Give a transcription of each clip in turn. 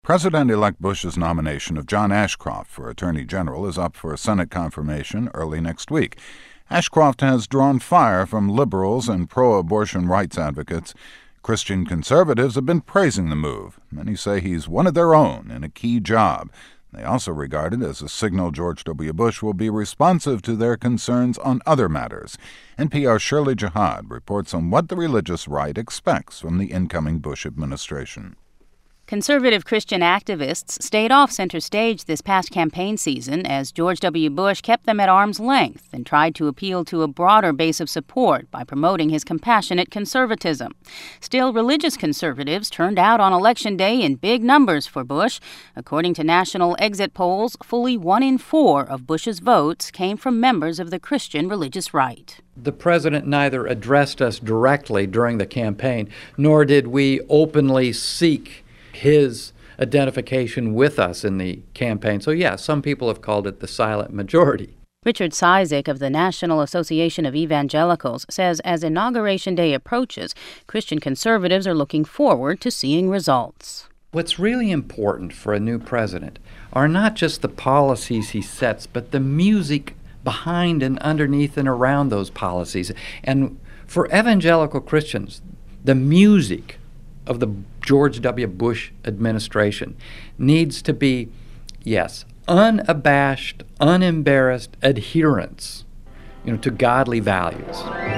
President-elect Bush's nomination of John Ashcroft for Attorney General is up for Senate confirmation early next week. Ashcroft has drawn fire from liberals and pro-abortion rights advocates. Christian conservatives have been praising the move. Many say he's one of their own in a key job. They also regard it as a signal George W. Bush will be responsive to their concerns on other matters. NPR's Shirley Jihad reports on what the religious right expects from the incoming Bush administration. Conservative Christian activists stayed off center stage this past campaign season as George W. Bush kept them at arm's length and tried to appeal to a broader base of support by promoting his compassionate conservatism. Still, religious conservatives turned out on Election Day in big numbers for Bush. According to national exit polls, fully 1 in 4 of Bush's votes came from members of the Christian religious right. The president neither addressed us directly during the campaign, nor did we openly seek his identification with us in the campaign. So, yeah, some people have called it the silent majority. Richard Cizik of the National Association of Evangelicals says as Inauguration Day approaches, Christian conservatives are looking forward to seeing results. What's really important for a new president are not just the policies he sets, but the music behind and underneath and around those policies. And for evangelical Christians, the music of the George W. Bush administration needs to be, yes, unabashed, unembarrassed adherence, to godly values.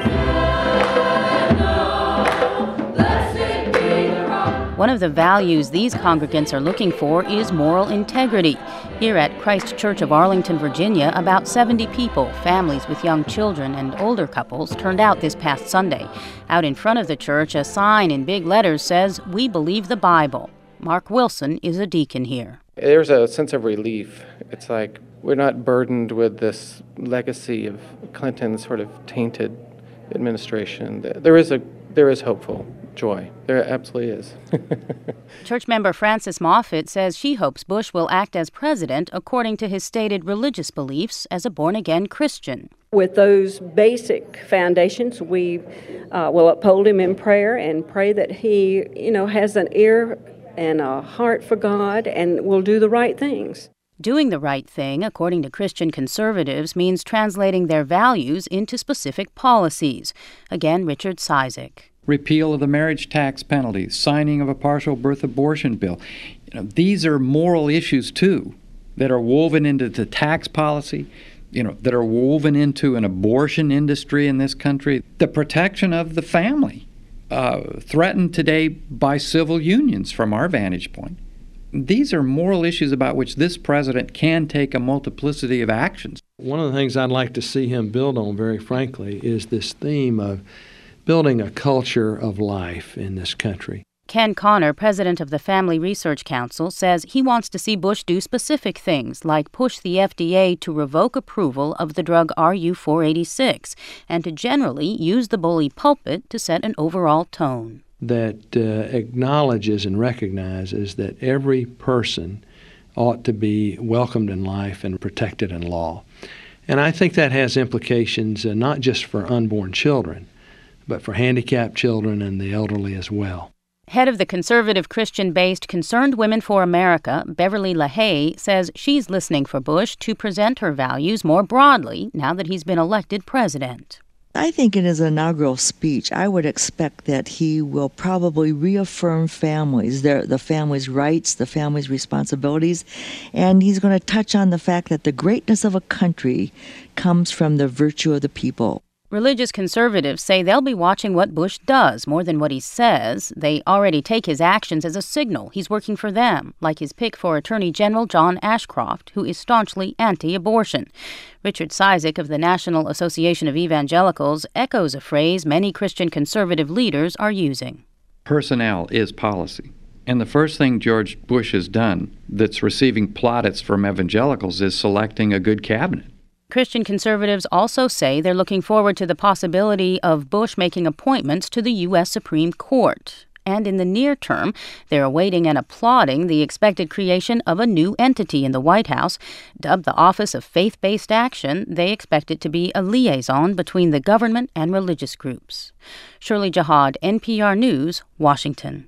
One of the values these congregants are looking for is moral integrity. Here at Christ Church of Arlington, Virginia, about 70 people, families with young children and older couples, turned out this past Sunday. Out in front of the church, a sign in big letters says, "We believe the Bible." Mark Wilson is a deacon here. There's a sense of relief. It's like we're not burdened with this legacy of Clinton's sort of tainted administration. There is hopeful joy. There absolutely is. Church member Frances Moffitt says she hopes Bush will act as president according to his stated religious beliefs as a born-again Christian. With those basic foundations, we will uphold him in prayer and pray that he, has an ear and a heart for God and will do the right things. Doing the right thing, according to Christian conservatives, means translating their values into specific policies. Again, Richard Cizik. Repeal of the marriage tax penalty, signing of a partial birth abortion bill. These are moral issues, too, that are woven into the tax policy, that are woven into an abortion industry in this country. The protection of the family, threatened today by civil unions from our vantage point. These are moral issues about which this president can take a multiplicity of actions. One of the things I'd like to see him build on, very frankly, is this theme of building a culture of life in this country. Ken Connor, president of the Family Research Council, says he wants to see Bush do specific things like push the FDA to revoke approval of the drug RU-486 and to generally use the bully pulpit to set an overall tone. That acknowledges and recognizes that every person ought to be welcomed in life and protected in law. And I think that has implications not just for unborn children, but for handicapped children and the elderly as well. Head of the conservative Christian-based Concerned Women for America, Beverly LaHaye, says she's listening for Bush to present her values more broadly now that he's been elected president. I think in his inaugural speech, I would expect that he will probably reaffirm families, the family's rights, the family's responsibilities, and he's going to touch on the fact that the greatness of a country comes from the virtue of the people. Religious conservatives say they'll be watching what Bush does more than what he says. They already take his actions as a signal he's working for them, like his pick for Attorney General John Ashcroft, who is staunchly anti-abortion. Richard Cizik of the National Association of Evangelicals echoes a phrase many Christian conservative leaders are using. Personnel is policy. And the first thing George Bush has done that's receiving plaudits from evangelicals is selecting a good cabinet. Christian conservatives also say they're looking forward to the possibility of Bush making appointments to the U.S. Supreme Court. And in the near term, they're awaiting and applauding the expected creation of a new entity in the White House. Dubbed the Office of Faith-Based Action, they expect it to be a liaison between the government and religious groups. Shirley Jihad, NPR News, Washington.